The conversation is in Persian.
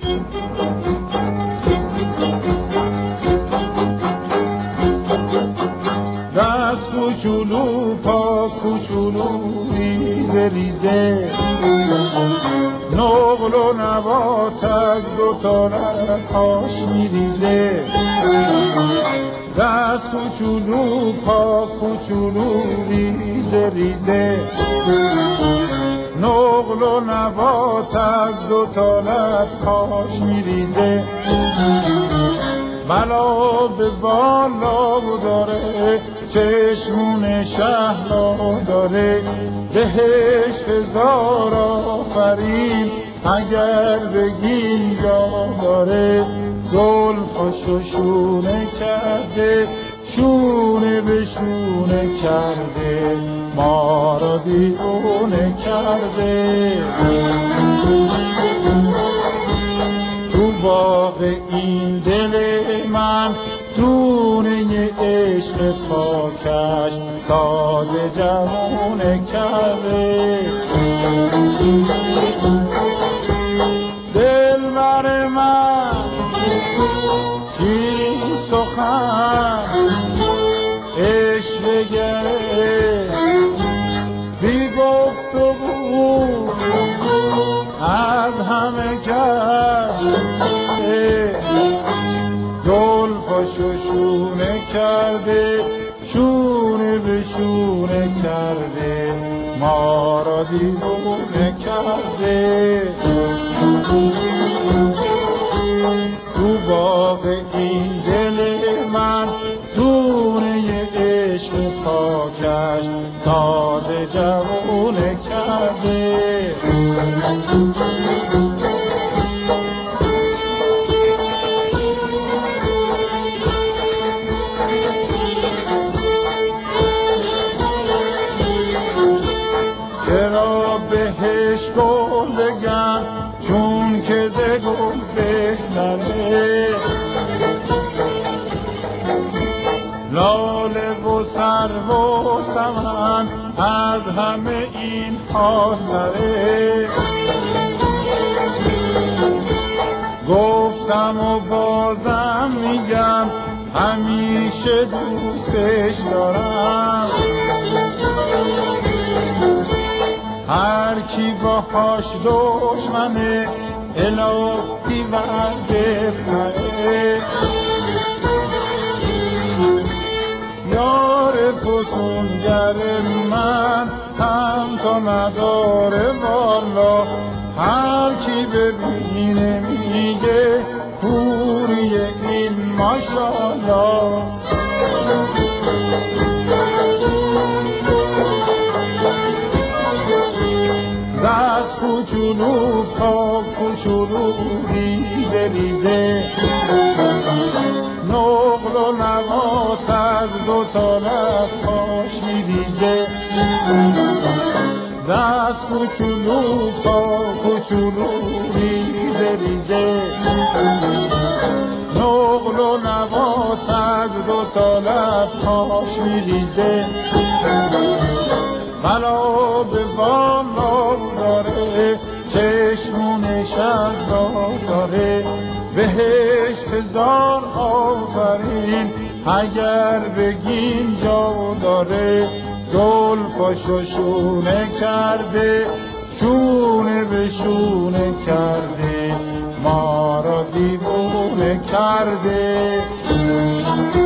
دست کوچولو پا کوچولو ریزه ریزه، نقل و نبات از دو طرفاش میریزه. دست کوچولو پا کوچولو ریزه ریزه، نقل و نبات از دو طرفاش میریزه. بلا به بالا داره، چشمون شهلا داره، بهش هزار آفرین اگر بگی جا داره. زلفاشو شونه کرده، شونه به شونه کرده، ما را دیوونه کرده. تو باغ این دل من دونه عشق پاکش تازه جوونه کرده. دلبر من شیرین سخن عشق بگره، بی گفت و گو از همه کرده. زلفاشو شونه کرده، شونه به شونه کرده، ما را دیوونه کرده. تو باغ این دل من دونه عشق پاکش تازه جوونه کرده. چرا بهش گل بگم چون که ز گل بهتره، لاله و سرو و سمن از همه این آسره. گفتم و بازم میگم همیشه دوستش دارم. هر کی باهاش دشمنه الهی ورده پره. یار فسونگر من هم تا نداره والا، هر کی ببینه میگه حوری این ماشالله. دست کوچولو پا کوچولو ریزه ریزه، نقل و نبات از دو طرفاش میریزه. دست کوچولو پا کوچولو ریزه ریزه، نقل و نبات از دو طرفاش میریزه. بلا به بالا داره، چشمون شهلا داره، بهش هزار آفرین اگر بگین جا داره. زلفاشو شونه کرده، شونه به شونه کرده، ما را دیوونه کرده.